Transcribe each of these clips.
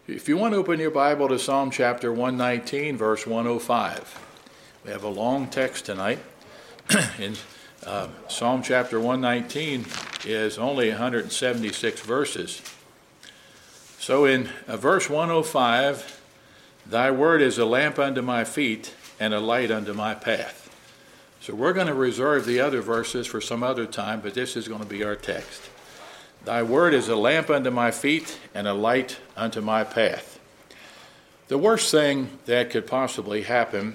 If you want to open your Bible to Psalm chapter 119, verse 105. We have a long text tonight. In Psalm chapter 119 is only 176 verses. So in verse 105, thy word is a lamp unto my feet and a light unto my path. So we're going to reserve the other verses for some other time, but this is going to be our text. Thy word is a lamp unto my feet and a light unto my path. The worst thing that could possibly happen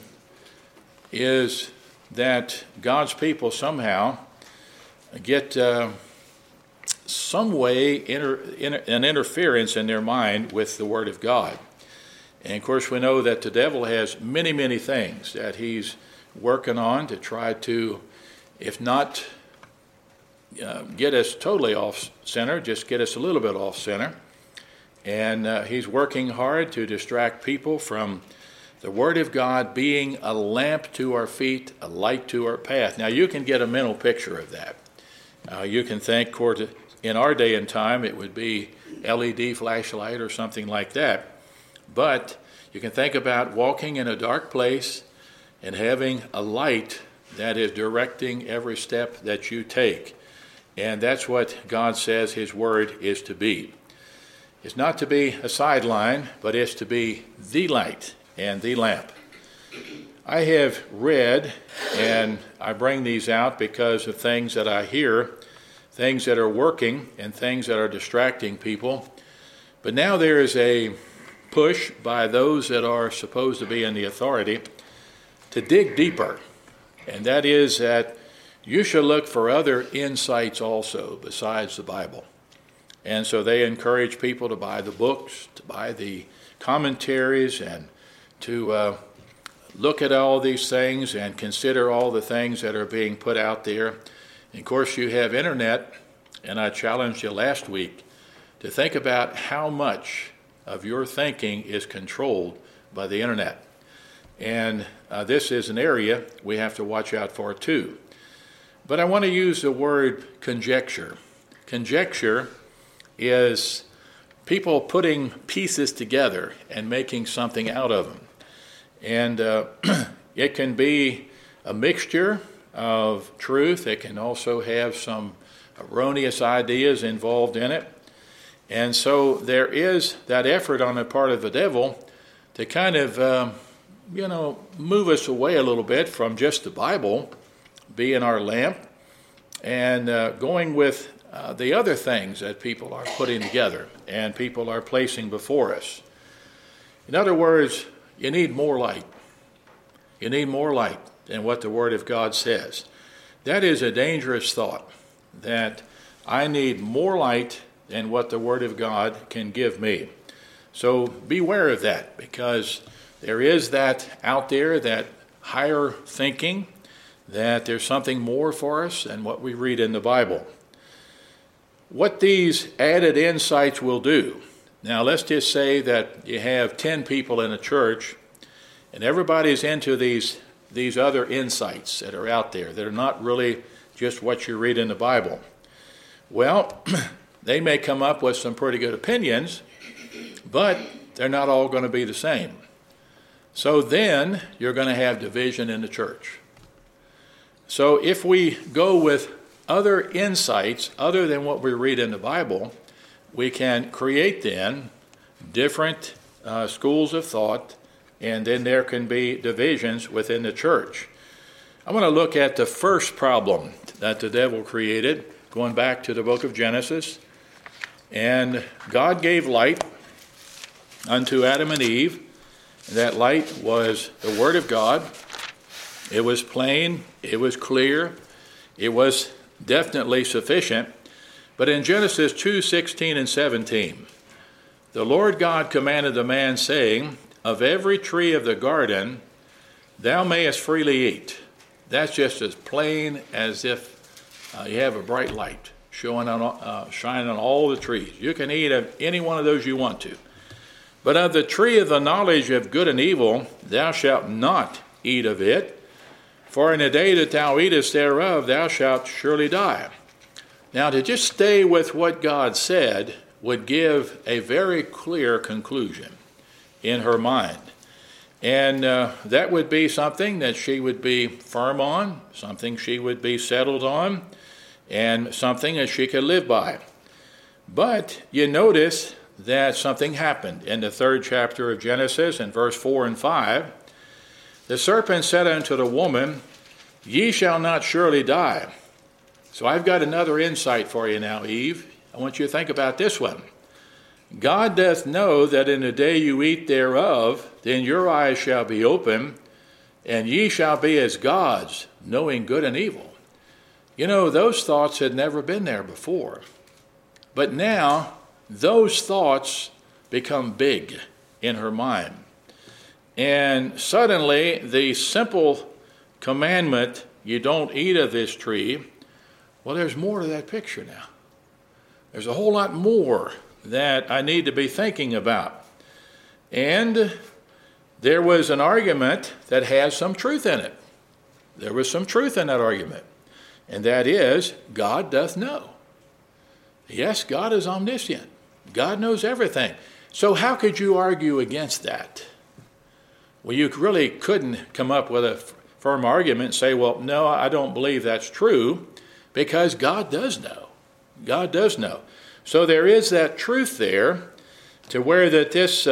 is that God's people somehow get some way an interference in their mind with the Word of God. And of course we know that the devil has many, many things that he's working on to try to, if not get us totally off center, just get us a little bit off center. And he's working hard to distract people from the Word of God being a lamp to our feet, a light to our path. Now you can get a mental picture of that. You can think, in our day and time, it would be LED flashlight or something like that. But you can think about walking in a dark place and having a light that is directing every step that you take. And that's what God says His Word is to be. It's not to be a sideline, but it's to be the light and the lamp. I have read, and I bring these out because of things that I hear, things that are working and things that are distracting people. But now there is a push by those that are supposed to be in the authority to dig deeper. And that is that you should look for other insights also besides the Bible. And so they encourage people to buy the books, to buy the commentaries, and to look at all these things and consider all the things that are being put out there. And of course, you have internet, and I challenged you last week to think about how much of your thinking is controlled by the internet. And this is an area we have to watch out for too. But I want to use the word conjecture. Conjecture is people putting pieces together and making something out of them. And it can be a mixture of truth. It can also have some erroneous ideas involved in it. And so there is that effort on the part of the devil to kind of, move us away a little bit from just the Bible being our lamp and going with the other things that people are putting together and people are placing before us. In other words, you need more light. You need more light than what the Word of God says. That is a dangerous thought, that I need more light than what the Word of God can give me. So beware of that, because there is that out there, that higher thinking, that there's something more for us than what we read in the Bible. What these added insights will do. Now let's just say that you have 10 people in a church and everybody's into these other insights that are out there that are not really just what you read in the Bible. Well, they may come up with some pretty good opinions, but they're not all going to be the same. So then you're going to have division in the church. So if we go with other insights other than what we read in the Bible, we can create then different schools of thought, and then there can be divisions within the church. I want to look at the first problem that the devil created, going back to the book of Genesis. And God gave light unto Adam and Eve. That light was the Word of God. It was plain, it was clear, it was definitely sufficient. But in Genesis 2:16 and 17, the Lord God commanded the man, saying, of every tree of the garden thou mayest freely eat. That's just as plain as if you have a bright light shining on all the trees. You can eat of any one of those you want to. But of the tree of the knowledge of good and evil thou shalt not eat of it, for in the day that thou eatest thereof thou shalt surely die. Now, to just stay with what God said, would give a very clear conclusion in her mind. And that would be something that she would be firm on, something she would be settled on, and something that she could live by. But you notice that something happened in the 3rd chapter of Genesis in verse 4 and 5. The serpent said unto the woman, Ye shall not surely die. So I've got another insight for you now, Eve. I want you to think about this one. God doth know that in the day you eat thereof, then your eyes shall be open, and ye shall be as gods, knowing good and evil. You know, those thoughts had never been there before. But now, those thoughts become big in her mind. And suddenly, the simple commandment, you don't eat of this tree, well, there's more to that picture now. There's a whole lot more that I need to be thinking about. And there was an argument that has some truth in it. There was some truth in that argument. And that is, God doth know. Yes, God is omniscient. God knows everything. So how could you argue against that? Well, you really couldn't come up with a firm argument and say, well, no, I don't believe that's true, because God does know. God does know. So there is that truth there to where that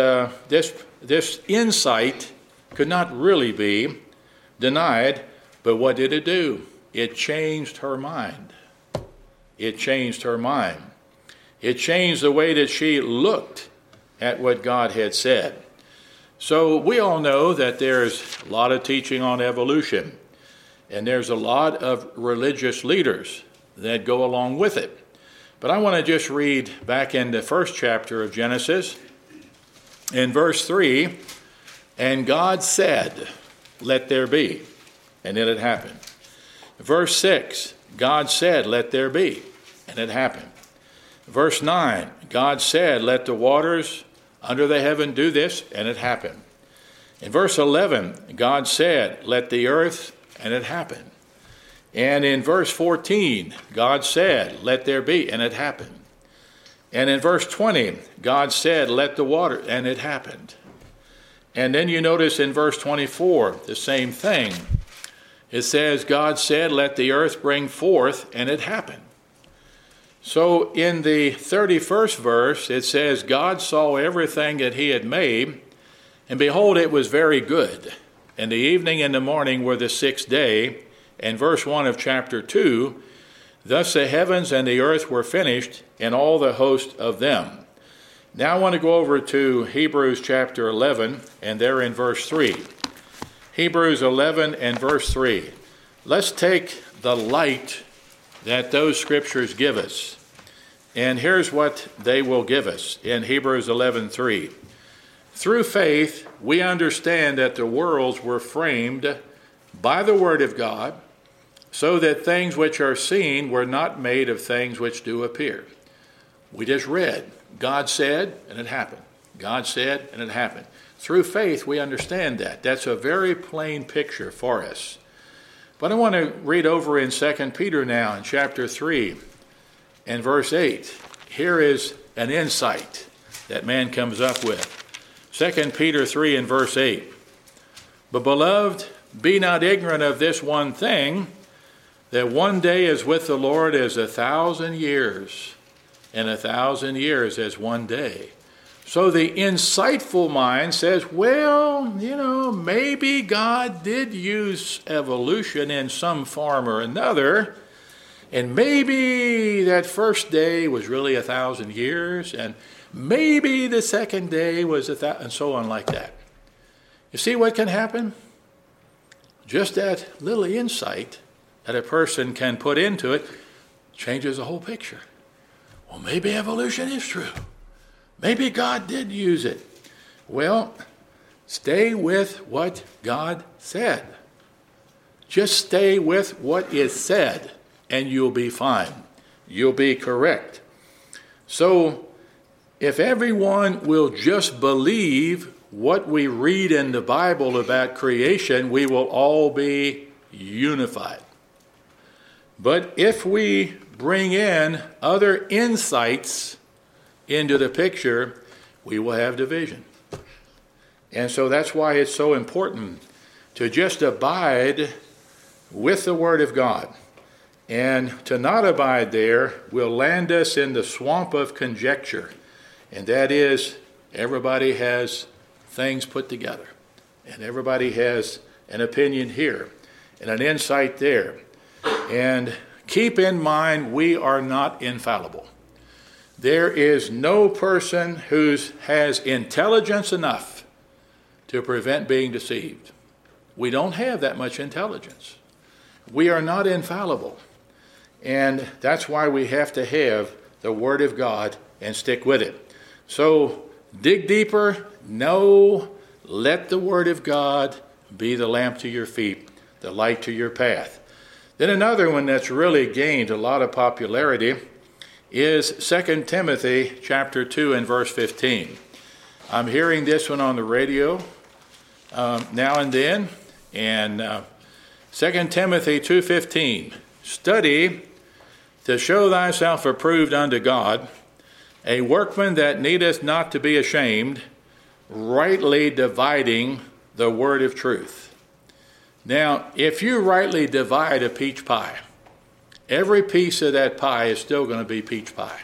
this insight could not really be denied. But what did it do? It changed her mind. It changed her mind. It changed the way that she looked at what God had said. So we all know that there's a lot of teaching on evolution, and there's a lot of religious leaders that go along with it. But I want to just read back in the 1st chapter of Genesis, in verse 3, and God said, let there be, and it had happened. Verse 6, God said, let there be, and it happened. Verse 9, God said, let the waters under the heaven do this, and it happened. In verse 11, God said, let the earth, and it happened. And in verse 14, God said, let there be, and it happened. And in verse 20, God said, let the water, and it happened. And then you notice in verse 24, the same thing. It says, God said, let the earth bring forth, and it happened. So in the 31st verse, it says, God saw everything that he had made, and behold, it was very good. And the evening and the morning were the 6th day. And verse 1 of chapter 2, thus the heavens and the earth were finished, and all the host of them. Now I want to go over to Hebrews chapter 11, and there in verse 3. Hebrews 11 and verse 3. Let's take the light that those scriptures give us. And here's what they will give us in Hebrews 11:3. Through faith, we understand that the worlds were framed by the word of God, so that things which are seen were not made of things which do appear. We just read, God said, and it happened. God said, and it happened. Through faith, we understand that. That's a very plain picture for us. But I want to read over in 2 Peter now in chapter 3 and verse 8. Here is an insight that man comes up with. 2 Peter 3 and verse 8. But beloved, be not ignorant of this one thing, that one day is with the Lord as 1,000 years, and 1,000 years as one day. So the insightful mind says, well, maybe God did use evolution in some form or another, and maybe that first day was really 1,000 years, and maybe the second day was 1,000, and so on like that. You see what can happen? Just that little insight that a person can put into it changes the whole picture. Well, maybe evolution is true. Maybe God did use it. Well, stay with what God said. Just stay with what is said, and you'll be fine. You'll be correct. So, if everyone will just believe what we read in the Bible about creation, we will all be unified. But if we bring in other insights into the picture, we will have division. And so that's why it's so important to just abide with the Word of God. And to not abide there will land us in the swamp of conjecture. And that is, everybody has things put together. And everybody has an opinion here and an insight there. And keep in mind, we are not infallible. There is no person who has intelligence enough to prevent being deceived. We don't have that much intelligence. We are not infallible. And that's why we have to have the Word of God and stick with it. So dig deeper. No, let the Word of God be the lamp to your feet, the light to your path. Then another one that's really gained a lot of popularity is 2 Timothy chapter 2 and verse 15. I'm hearing this one on the radio now and then. And 2 Timothy 2:15, study to show thyself approved unto God, a workman that needeth not to be ashamed, rightly dividing the word of truth. Now, if you rightly divide a peach pie, every piece of that pie is still going to be peach pie.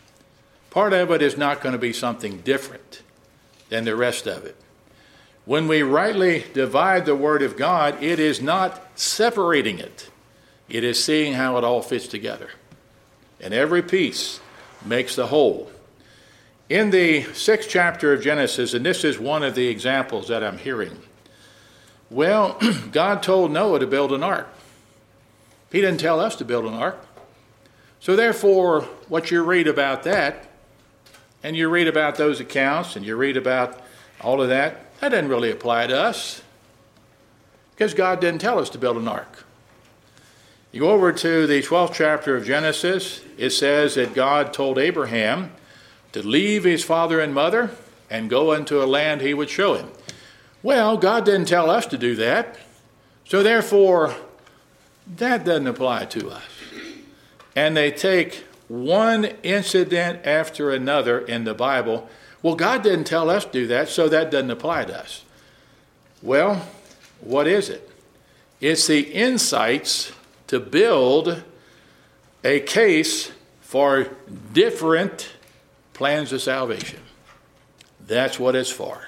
Part of it is not going to be something different than the rest of it. When we rightly divide the Word of God, it is not separating it. It is seeing how it all fits together. And every piece makes the whole. In the 6th chapter of Genesis, and this is one of the examples that I'm hearing, well, God told Noah to build an ark. He didn't tell us to build an ark. So therefore, what you read about that, and you read about those accounts, and you read about all of that, that doesn't really apply to us, because God didn't tell us to build an ark. You go over to the 12th chapter of Genesis, it says that God told Abraham to leave his father and mother and go into a land he would show him. Well, God didn't tell us to do that, so therefore, that doesn't apply to us. And they take one incident after another in the Bible. Well, God didn't tell us to do that, so that doesn't apply to us. Well, what is it? It's the insights to build a case for different plans of salvation. That's what it's for.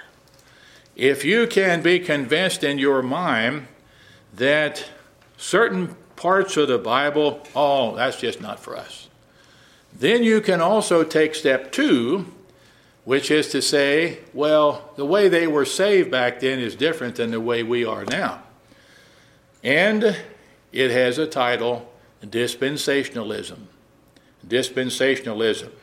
If you can be convinced in your mind that certain parts of the Bible, oh, that's just not for us, then you can also take step 2, which is to say, well, the way they were saved back then is different than the way we are now. And it has a title, Dispensationalism. Dispensationalism.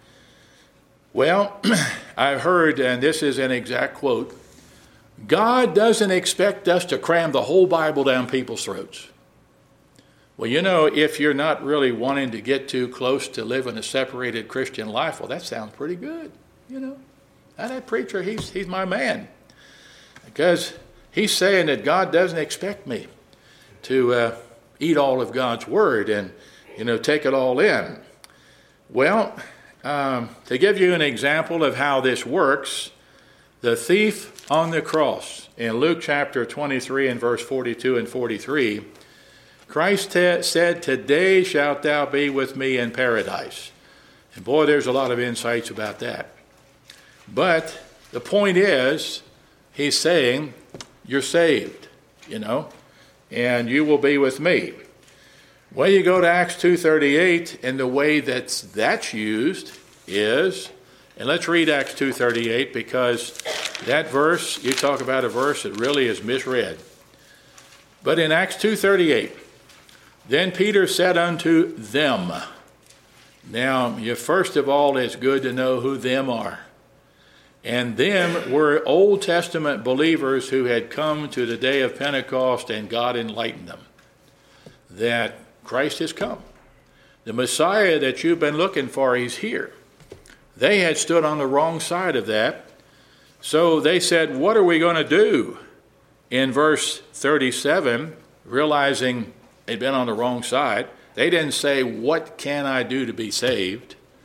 Well, I've heard, and this is an exact quote, God doesn't expect us to cram the whole Bible down people's throats. Well, you know, if you're not really wanting to get too close to living a separated Christian life, well, that sounds pretty good. You know, that preacher, he's my man. Because he's saying that God doesn't expect me to eat all of God's word and, you know, take it all in. Well, to give you an example of how this works, the thief on the cross in Luke chapter 23 and verse 42 and 43, Christ said, today shalt thou be with me in paradise. And boy, there's a lot of insights about that. But the point is, he's saying, you're saved, you know, and you will be with me. Well, you go to Acts 2:38, and the way that's used is, and let's read Acts 2:38, because that verse, you talk about a verse that really is misread. But in Acts 2:38, then Peter said unto them. Now, first of all, it's good to know who them are. And them were Old Testament believers who had come to the day of Pentecost, and God enlightened them that Christ has come. The Messiah that you've been looking for, he's here. They had stood on the wrong side of that. So they said, what are we going to do? In verse 37, realizing they'd been on the wrong side, they didn't say, what can I do to be saved?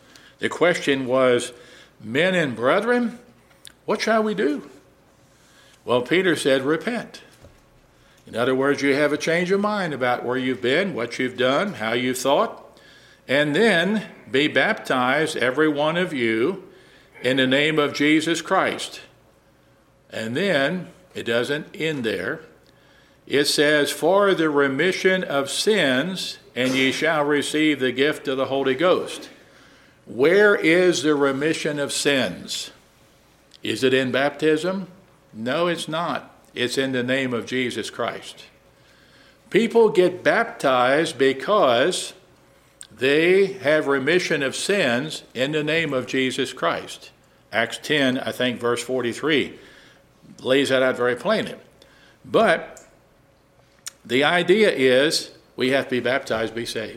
The question was, men and brethren, what shall we do? Well, Peter said, repent. In other words, you have a change of mind about where you've been, what you've done, how you've thought, and then be baptized, every one of you, in the name of Jesus Christ. And then, it doesn't end there. It says, for the remission of sins, and ye shall receive the gift of the Holy Ghost. Where is the remission of sins? Is it in baptism? No, it's not. It's in the name of Jesus Christ. People get baptized because they have remission of sins in the name of Jesus Christ. Acts 10, I think, verse 43, lays that out very plainly. But the idea is we have to be baptized, be saved.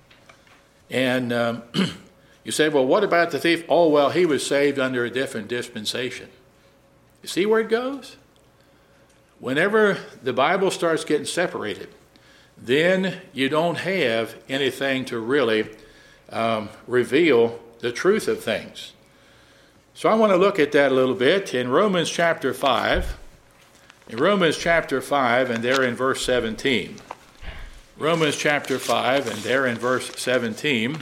And you say, well, what about the thief? Oh, well, he was saved under a different dispensation. You see where it goes? Whenever the Bible starts getting separated, then you don't have anything to really reveal the truth of things. So I want to look at that a little bit in Romans chapter 5. In Romans chapter 5, and there in verse 17. Romans chapter 5, and there in verse 17,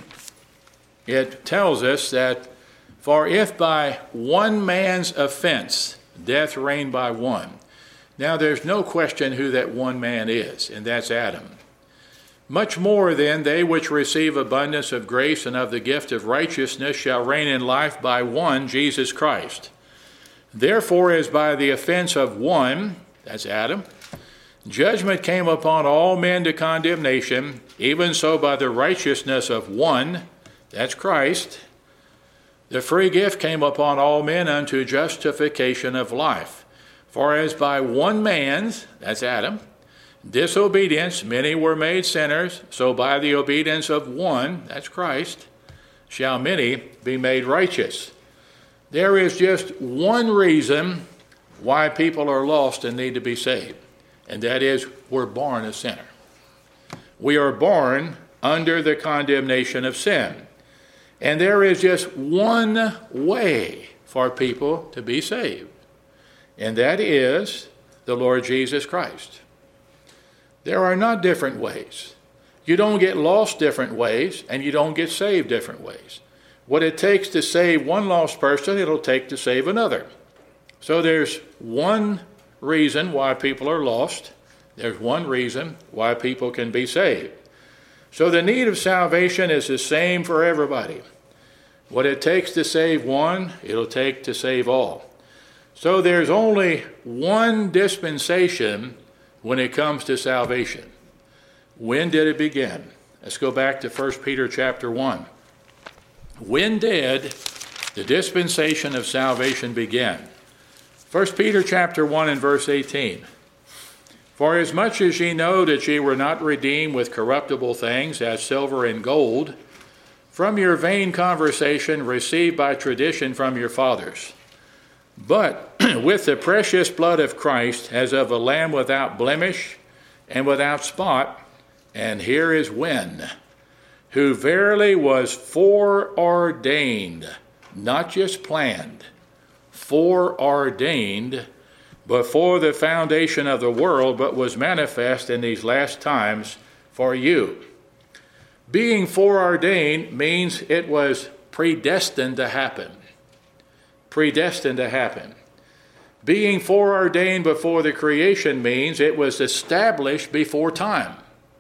it tells us that, for if by one man's offense death reigned by one. Now there's no question who that one man is, and that's Adam. Much more then they which receive abundance of grace and of the gift of righteousness shall reign in life by one, Jesus Christ. Therefore, as by the offense of one, that's Adam, judgment came upon all men to condemnation, even so by the righteousness of one, that's Christ, the free gift came upon all men unto justification of life. For as by one man's, that's Adam, disobedience many were made sinners, so by the obedience of one, that's Christ, shall many be made righteous. There is just one reason why people are lost and need to be saved, and that is we're born a sinner. We are born under the condemnation of sin. And there is just one way for people to be saved, and that is the Lord Jesus Christ. There are not different ways. You don't get lost different ways, and you don't get saved different ways. What it takes to save one lost person, it'll take to save another. So there's one reason why people are lost. There's one reason why people can be saved. So the need of salvation is the same for everybody. What it takes to save one, it'll take to save all. So there's only one dispensation when it comes to salvation. When did it begin? Let's go back to 1 Peter chapter 1. When did the dispensation of salvation begin? 1 Peter chapter 1 and verse 18. For as much as ye know that ye were not redeemed with corruptible things, as silver and gold, from your vain conversation received by tradition from your fathers, but with the precious blood of Christ, as of a lamb without blemish and without spot, and here is when, who verily was foreordained, not just planned, foreordained before the foundation of the world, but was manifest in these last times for you. Being foreordained means it was predestined to happen. Predestined to happen. Being foreordained before the creation means it was established before time.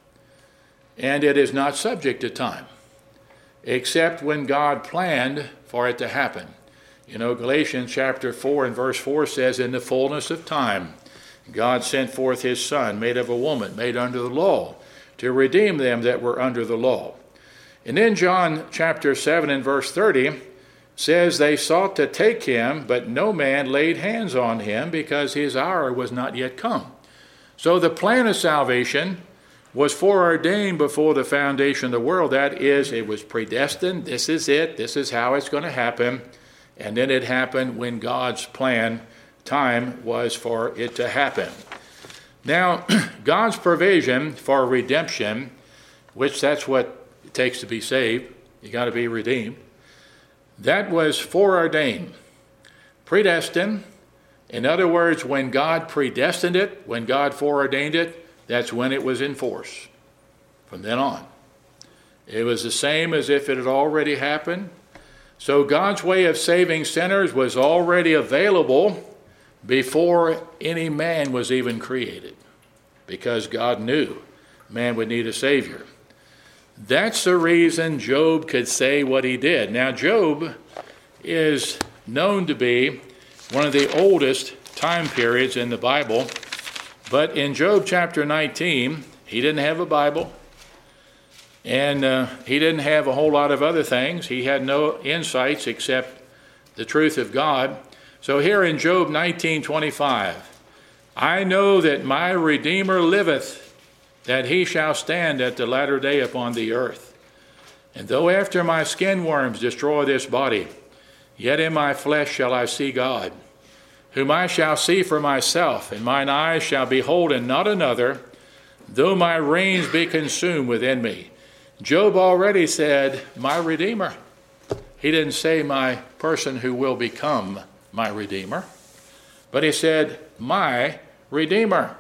And it is not subject to time, except when God planned for it to happen. You know, Galatians chapter 4 and verse 4 says, in the fullness of time, God sent forth his Son, made of a woman, made under the law, to redeem them that were under the law. And then John chapter 7 and verse 30 says, they sought to take him, but no man laid hands on him, because his hour was not yet come. So the plan of salvation was foreordained before the foundation of the world. That is, it was predestined. This is it. This is how it's going to happen. And then it happened when God's plan, time was for it to happen. Now, God's provision for redemption, which that's what it takes to be saved. You got to be redeemed. That was foreordained. Predestined, in other words, when God predestined it, when God foreordained it, that's when it was in force. From then on. It was the same as if it had already happened. So God's way of saving sinners was already available before any man was even created, because God knew man would need a Savior. That's the reason Job could say what he did. Now, Job is known to be one of the oldest time periods in the Bible, but in Job chapter 19, he didn't have a Bible, and he didn't have a whole lot of other things. He had no insights except the truth of God. So here in Job 19:25, I know that my Redeemer liveth, that he shall stand at the latter day upon the earth. And though after my skin worms destroy this body, yet in my flesh shall I see God, whom I shall see for myself, and mine eyes shall behold and not another, though my reins be consumed within me. Job already said, my Redeemer. He didn't say my person who will become my Redeemer, but he said, my Redeemer.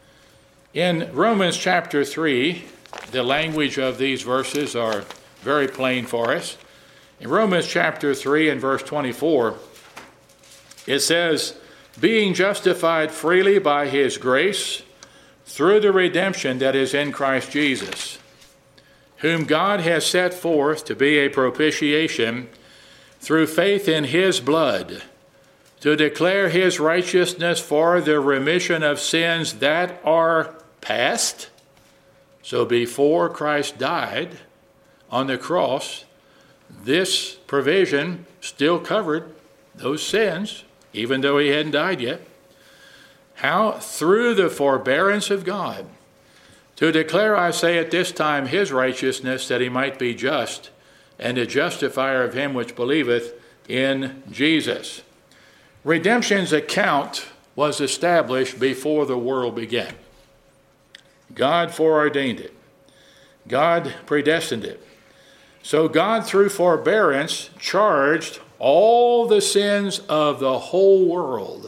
In Romans chapter 3, the language of these verses are very plain for us. In Romans chapter 3 and verse 24, it says, being justified freely by his grace through the redemption that is in Christ Jesus, whom God has set forth to be a propitiation through faith in his blood, to declare his righteousness for the remission of sins that are past. So before Christ died on the cross, this provision still covered those sins, even though he hadn't died yet. How? Through the forbearance of God, to declare, I say, at this time his righteousness, that he might be just, and the justifier of him which believeth in Jesus. Redemption's account was established before the world began. God foreordained it. God predestined it. So God, through forbearance, charged all the sins of the whole world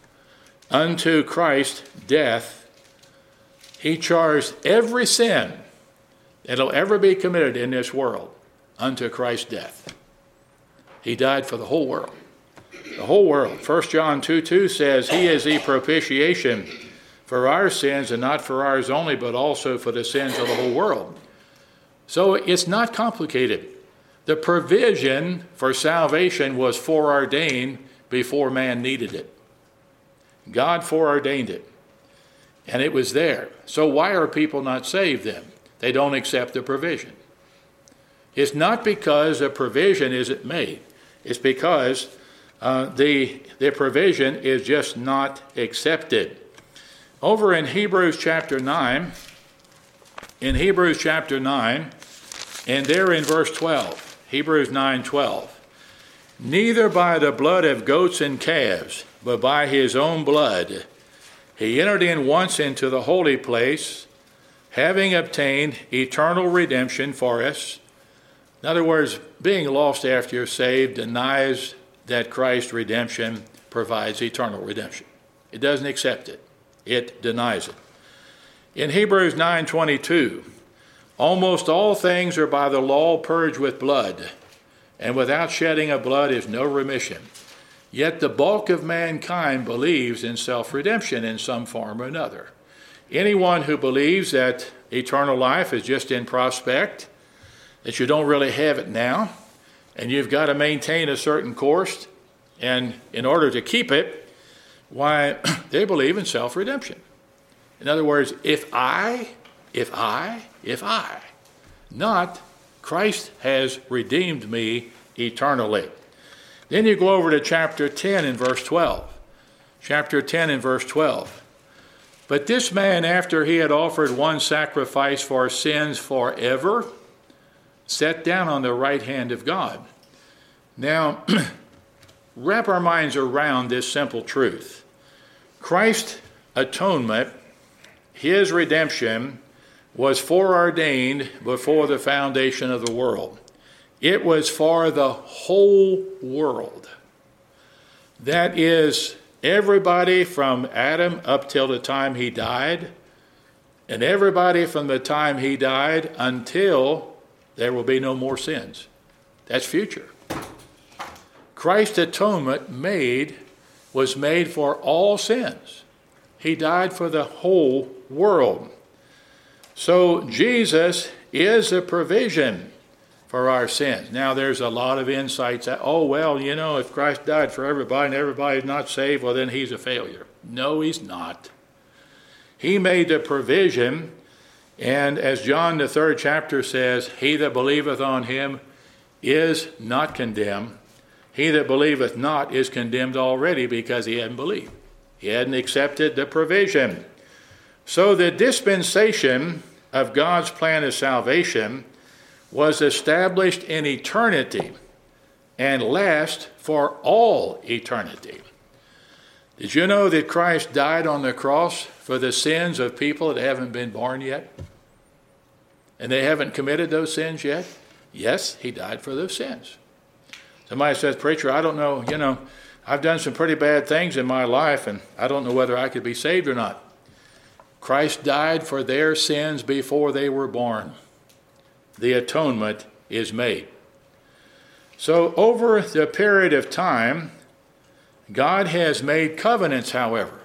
unto Christ's death. He charged every sin that'll ever be committed in this world unto Christ's death. He died for the whole world. The whole world. 1 John 2:2 says, he is the propitiation for our sins, and not for ours only, but also for the sins of the whole world. So it's not complicated. The provision for salvation was foreordained before man needed it. God foreordained it, and it was there. So why are people not saved then? They don't accept the provision. It's not because a provision isn't made. It's because the provision is just not accepted. Over in Hebrews chapter 9, and there in verse 12, Hebrews 9:12, neither by the blood of goats and calves, but by his own blood, he entered in once into the holy place, having obtained eternal redemption for us. In other words, being lost after you're saved denies that Christ's redemption provides eternal redemption. It doesn't accept it. It denies it. In Hebrews 9:22, almost all things are by the law purged with blood, and without shedding of blood is no remission. Yet the bulk of mankind believes in self-redemption in some form or another. Anyone who believes that eternal life is just in prospect, that you don't really have it now, and you've got to maintain a certain course, and in order to keep it, why, they believe in self-redemption. In other words, if I, not Christ has redeemed me eternally. Then you go over to chapter 10 and verse 12. Chapter 10 and verse 12. But this man, after he had offered one sacrifice for sins forever, sat down on the right hand of God. Now, wrap our minds around this simple truth. Christ's atonement, his redemption, was foreordained before the foundation of the world. It was for the whole world. That is, everybody from Adam up till the time he died, and everybody from the time he died until there will be no more sins. That's future. Christ's atonement was made for all sins. He died for the whole world. So Jesus is a provision for our sins. Now there's a lot of insights that, if Christ died for everybody and everybody's not saved, well then he's a failure. No, he's not. He made the provision, and as John the 3rd chapter says, he that believeth on him is not condemned. He that believeth not is condemned already because he hadn't believed. He hadn't accepted the provision. So the dispensation of God's plan of salvation was established in eternity and lasts for all eternity. Did you know that Christ died on the cross for the sins of people that haven't been born yet? And they haven't committed those sins yet? Yes, he died for those sins. Somebody says, preacher, I don't know, I've done some pretty bad things in my life, and I don't know whether I could be saved or not. Christ died for their sins before they were born. The atonement is made. So over the period of time, God has made covenants, however.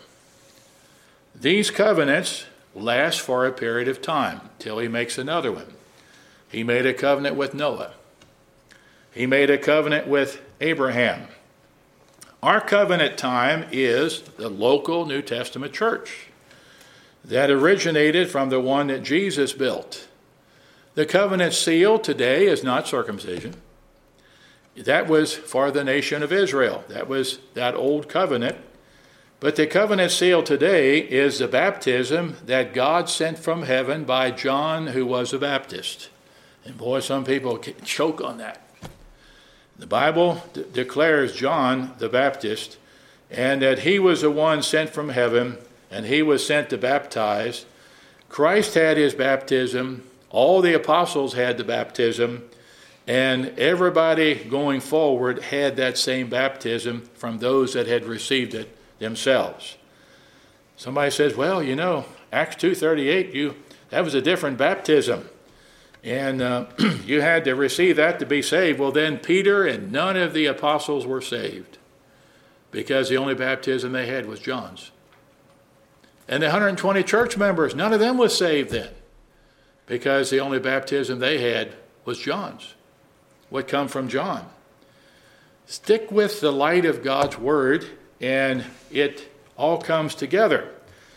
These covenants last for a period of time till he makes another one. He made a covenant with Noah. He made a covenant with Abraham. Our covenant time is the local New Testament church that originated from the one that Jesus built. The covenant seal today is not circumcision. That was for the nation of Israel. That was that old covenant. But the covenant seal today is the baptism that God sent from heaven by John, who was a Baptist. And boy, some people choke on that. The Bible declares John the Baptist, and that he was the one sent from heaven, and he was sent to baptize. Christ had his baptism. All the apostles had the baptism. And everybody going forward had that same baptism from those that had received it themselves. Somebody says, well, Acts 2:38, that was a different baptism. And you had to receive that to be saved. Well, then Peter and none of the apostles were saved because the only baptism they had was John's. And the 120 church members, none of them was saved then because the only baptism they had was John's. What come from John? Stick with the light of God's word and it all comes together.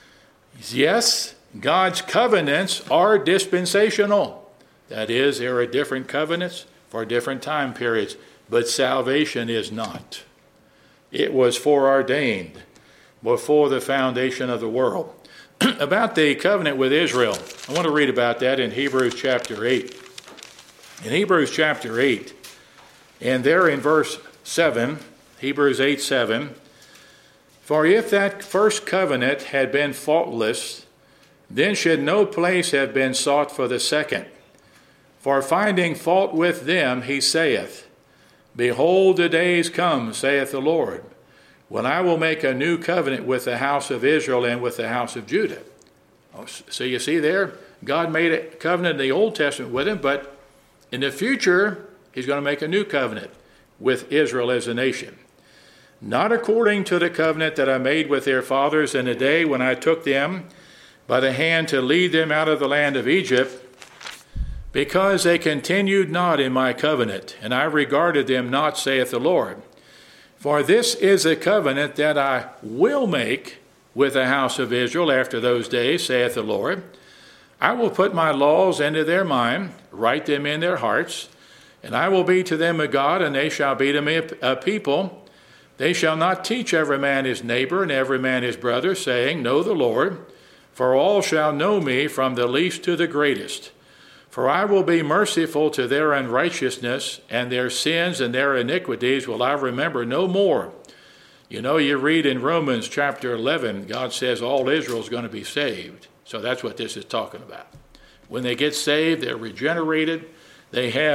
Yes, God's covenants are dispensational. That is, there are different covenants for different time periods, but salvation is not. It was foreordained before the foundation of the world. About the covenant with Israel, I want to read about that in Hebrews chapter 8. In Hebrews chapter 8, and there in verse 7, Hebrews 8:7, for if that first covenant had been faultless, then should no place have been sought for the second. For finding fault with them, he saith, behold, the days come, saith the Lord, when I will make a new covenant with the house of Israel and with the house of Judah. So you see there, God made a covenant in the Old Testament with him, but in the future, he's going to make a new covenant with Israel as a nation. Not according to the covenant that I made with their fathers in the day when I took them by the hand to lead them out of the land of Egypt, because they continued not in my covenant, and I regarded them not, saith the Lord. For this is a covenant that I will make with the house of Israel after those days, saith the Lord. I will put my laws into their mind, write them in their hearts, and I will be to them a God, and they shall be to me a people. They shall not teach every man his neighbor and every man his brother, saying, know the Lord, for all shall know me from the least to the greatest. For I will be merciful to their unrighteousness, and their sins and their iniquities will I remember no more. You read in Romans chapter 11, God says all Israel is going to be saved. So that's what this is talking about. When they get saved, they're regenerated. They have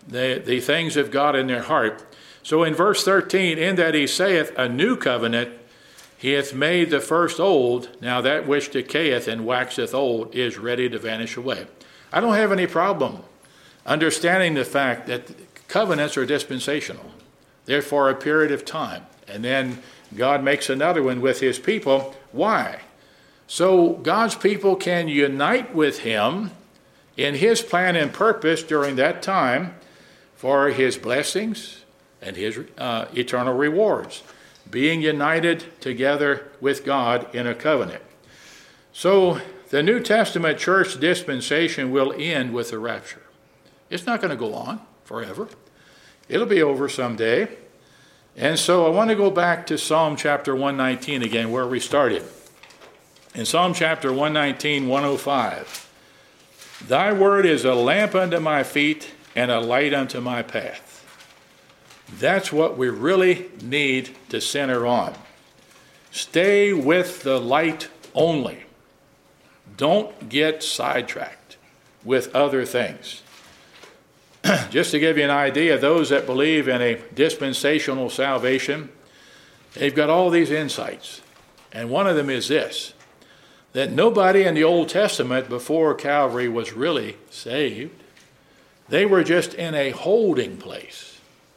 the things of God in their heart. So in verse 13, in that he saith, a new covenant, he hath made the first old, now that which decayeth and waxeth old is ready to vanish away. I don't have any problem understanding the fact that covenants are dispensational. They're for a period of time. And then God makes another one with his people. Why? So God's people can unite with him in his plan and purpose during that time for his blessings and his eternal rewards, being united together with God in a covenant. So the New Testament church dispensation will end with the rapture. It's not going to go on forever. It'll be over someday. And so I want to go back to Psalm chapter 119 again, where we started. In Psalm chapter 119, 105, thy word is a lamp unto my feet and a light unto my path. That's what we really need to center on. Stay with the light only. Don't get sidetracked with other things. Just to give you an idea, those that believe in a dispensational salvation, they've got all these insights. And one of them is this, that nobody in the Old Testament before Calvary was really saved. They were just in a holding place.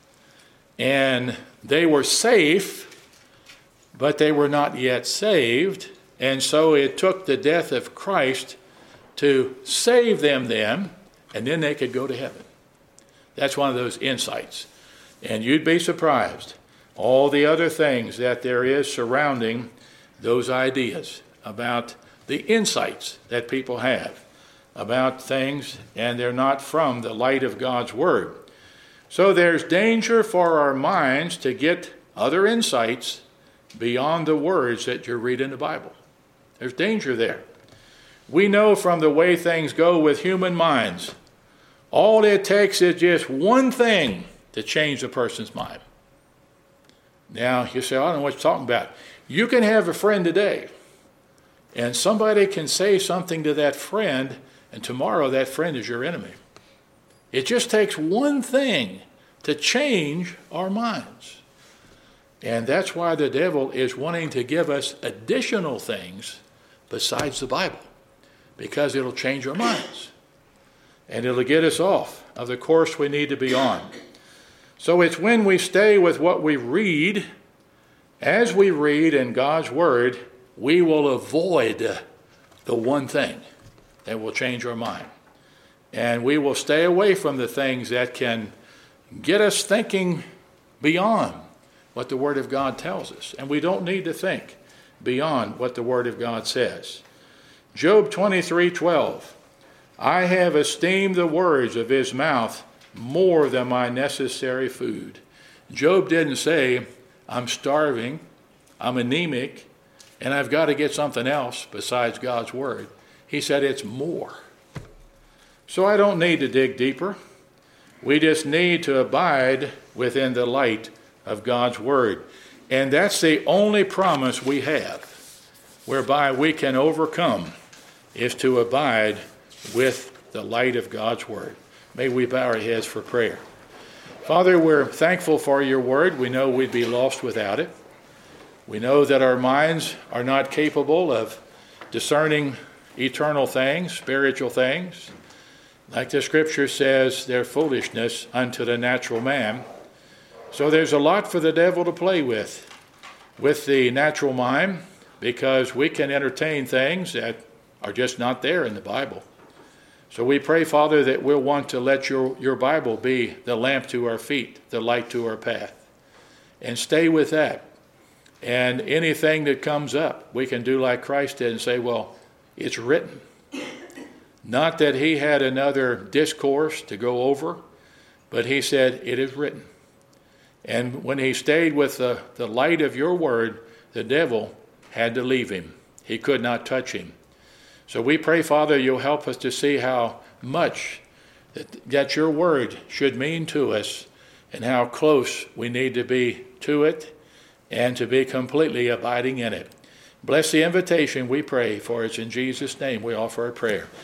And they were safe, but they were not yet saved. And so it took the death of Christ to save them then, and then they could go to heaven. That's one of those insights. And you'd be surprised all the other things that there is surrounding those ideas about the insights that people have about things, and they're not from the light of God's Word. So there's danger for our minds to get other insights beyond the words that you read in the Bible. There's danger there. We know from the way things go with human minds, all it takes is just one thing to change a person's mind. Now, you say, I don't know what you're talking about. You can have a friend today, and somebody can say something to that friend, and tomorrow that friend is your enemy. It just takes one thing to change our minds. And that's why the devil is wanting to give us additional things besides the Bible, because it'll change our minds. And it'll get us off of the course we need to be on. So it's when we stay with what we read, as we read in God's Word, we will avoid the one thing that will change our mind. And we will stay away from the things that can get us thinking beyond what the Word of God tells us. And we don't need to think beyond what the Word of God says. Job 23:12. I have esteemed the words of his mouth more than my necessary food. Job didn't say, I'm starving, I'm anemic, and I've got to get something else besides God's Word. He said it's more. So I don't need to dig deeper. We just need to abide within the light of God's Word. And that's the only promise we have whereby we can overcome, is to abide with the light of God's Word. May we bow our heads for prayer. Father, we're thankful for your Word. We know we'd be lost without it. We know that our minds are not capable of discerning eternal things, spiritual things. Like the Scripture says, they're foolishness unto the natural man. So there's a lot for the devil to play with the natural mind, because we can entertain things that are just not there in the Bible. So we pray, Father, that we'll want to let your Bible be the lamp to our feet, the light to our path. And stay with that. And anything that comes up, we can do like Christ did and say, well, it's written. Not that he had another discourse to go over, but he said, it is written. And when he stayed with the light of your Word, the devil had to leave him. He could not touch him. So we pray, Father, you'll help us to see how much that your Word should mean to us, and how close we need to be to it, and to be completely abiding in it. Bless the invitation, we pray, for it's in Jesus' name we offer our prayer.